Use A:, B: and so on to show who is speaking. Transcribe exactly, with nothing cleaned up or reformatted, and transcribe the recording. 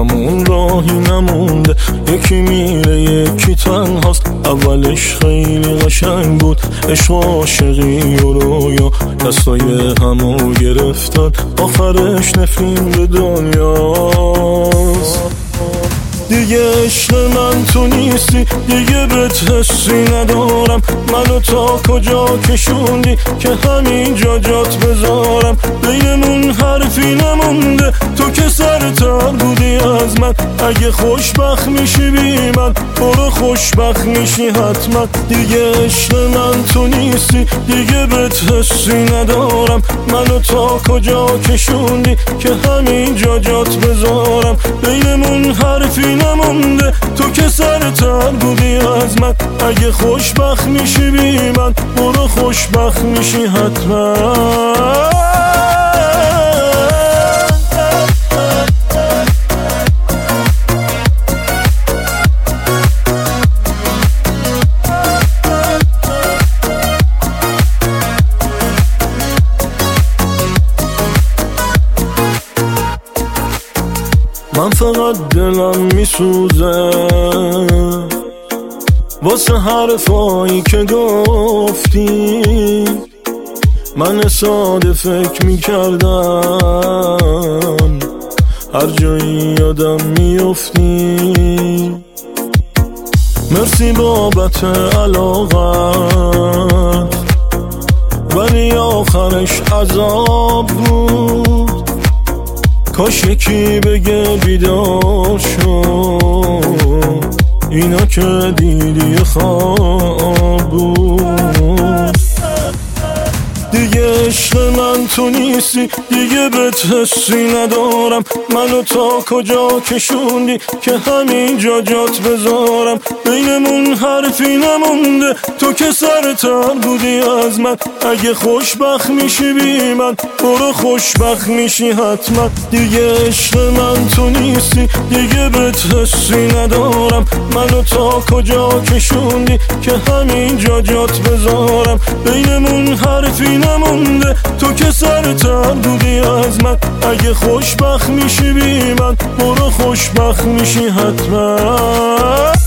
A: همون راهی نمونده، یکی میره یکی تنهاست. اولش خیلی قشنگ بود، عشق و عاشقی و رویا دستای همو گرفتن، آخرش نفرین به دنیاست. دیگه عشق من تو نیستی، دیگه بهت حسی ندارم. منو تا کجا کشوندی که همینجا جات بذارم؟ بینمون حرفی نمونده، تو که سرتر بودی از من. اگه خوشبخت میشی بی من، برو خوشبخت میشی حتما. دیگه عشق من تو نیستی، دیگه بهت حسی ندارم. منو تا کجا کشوندی که همینجا جات بذارم؟ بینمون حرفی نمونده، تو که سرتر بودی از من. اگه خوشبخت میشی بی من، برو خوشبخت میشی حتما. من فقط دلم میسوزه واسه حرفایی که گفتی. من ساده فکر میکردم هر جایی یادم میافتی. مرسی بابت علاقت، ولی آخرش عذاب بود. کاش یکی بگه بیدار شو، اینا که دیدی خواب بود. دیگه عشق من تو نیستی، دیگه بهت حسی ندارم. منو تا کجا کشوندی که همینجا جات بذارم؟ بینمون حرفی نمونده، تو که سرتر بودی از من. اگه خوشبخت میشی بی من، برو خوشبخت میشی حتما. دیگه عشق من تو نیستی، دیگه بهت حسی ندارم. منو تا کجا کشوندی که همینجا جات بذارم؟ بینمون حرفی نمونده، تو که سرتر بودی از من. اگه خوشبخت میشی بی من، برو خوشبخت میشی حتما.